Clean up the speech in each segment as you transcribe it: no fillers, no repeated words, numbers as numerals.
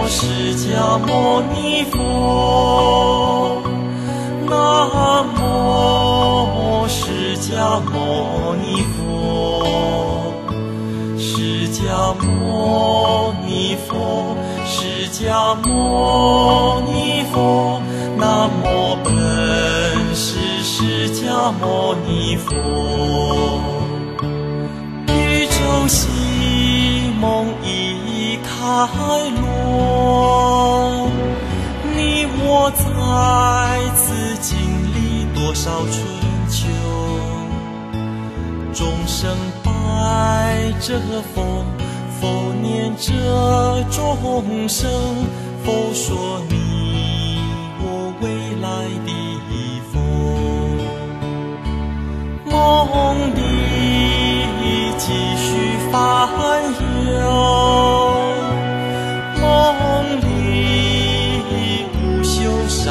释迦牟尼佛，南无释迦牟尼佛，释迦牟尼佛，释迦牟尼佛，南无本师释迦牟尼佛。宇宙系梦已开落，你我在此经历多少春秋，众生拜着佛，佛念着众生，佛说你我未来的佛，梦里继续繁游，梦里无休山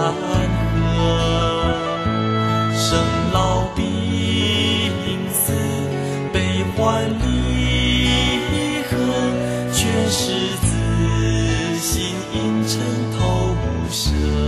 河，生老病死悲欢离合，全是自心因尘投射。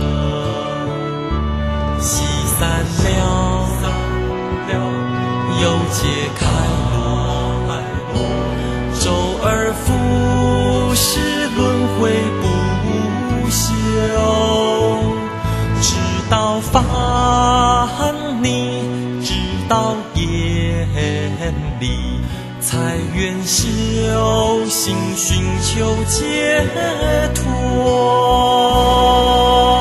西散了，又解开了，周而复始，轮回不休，直到烦你，直到厌离，才愿修行寻求解脱。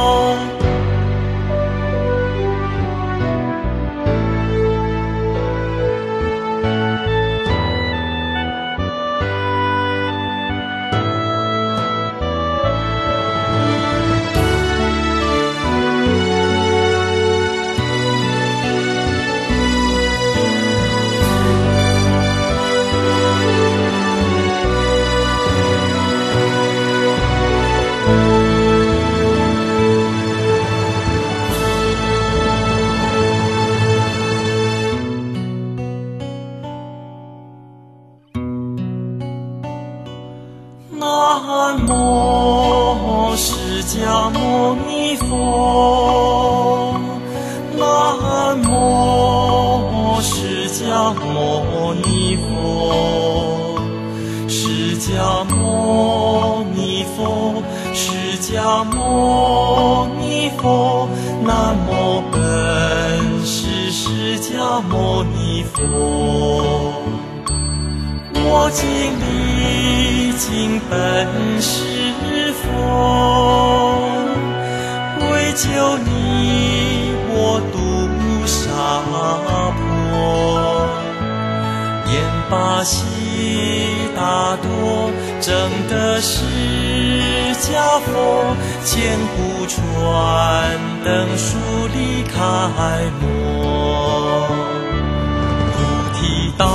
南无释迦牟尼佛，南无释迦牟尼佛，释迦牟尼佛，释迦牟尼佛，南无本师释迦牟尼佛。我今历经本师佛，为救你我度沙婆，演拔悉达多，证得释迦佛，千古传灯树离开魔，菩提道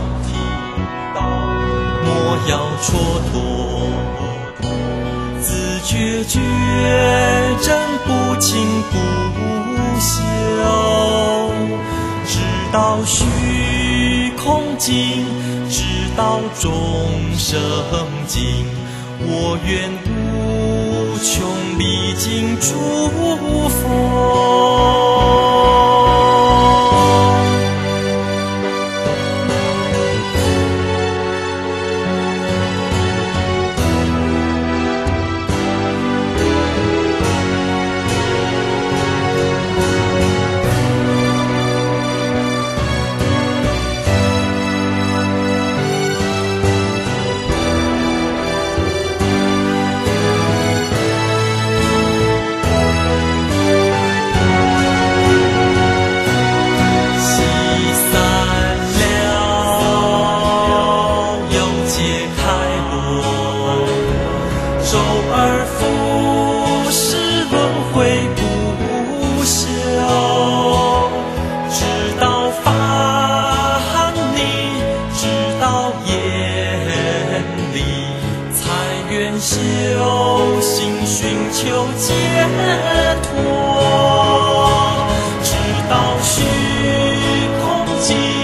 莫要蹉跎，自觉觉真不净不休，直到虚空尽，直到众生尽，我愿无穷历经诸佛。周而复始，轮回不休，直到烦你，直到厌离，才愿修行寻求解脱，直到虚空尽。